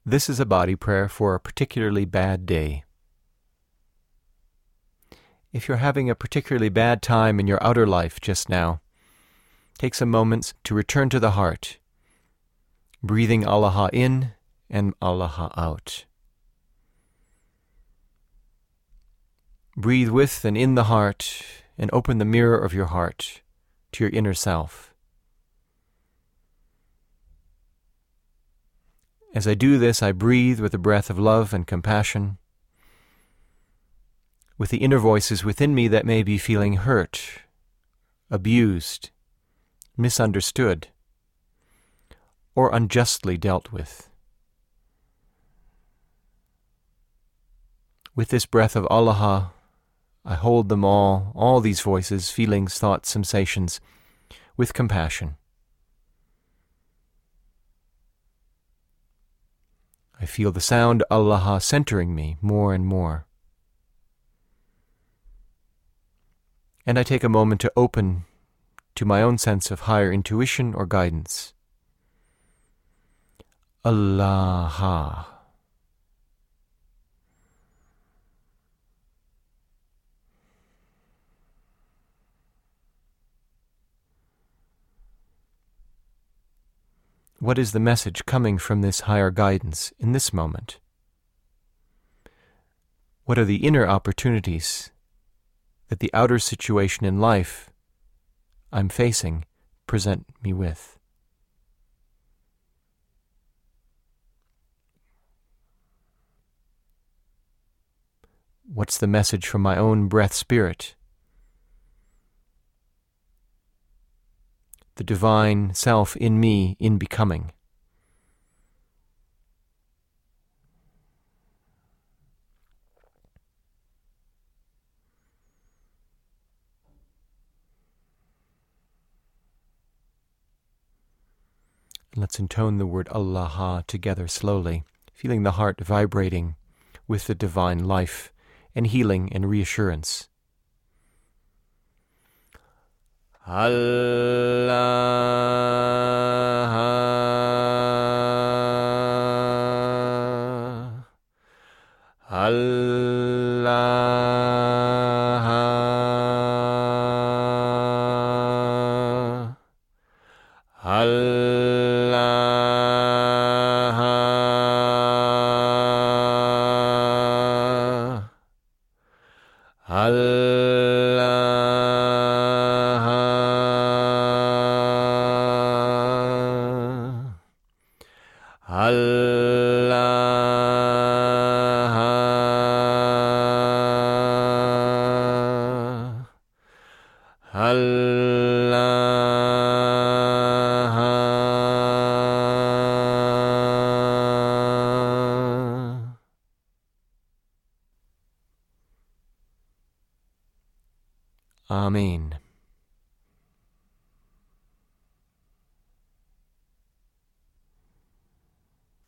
This is a body prayer for a particularly bad day. If you're having a particularly bad time in your outer life just now, take some moments to return to the heart, breathing Allah in and Allah out. Breathe with and in the heart and open the mirror of your heart to your inner self. As I do this, I breathe with a breath of love and compassion, with the inner voices within me that may be feeling hurt, abused, misunderstood, or unjustly dealt with. With this breath of Allah, I hold them all these voices, feelings, thoughts, sensations, with compassion. I feel the sound Allah centering me more and more. And I take a moment to open to my own sense of higher intuition or guidance. Allah. What is the message coming from this higher guidance in this moment? What are the inner opportunities that the outer situation in life I'm facing present me with? What's the message from my own breath spirit? The divine self in me in becoming. Let's intone the word Allah together slowly, feeling the heart vibrating with the divine life and healing and reassurance. Allah, Allah, Allah, Amen.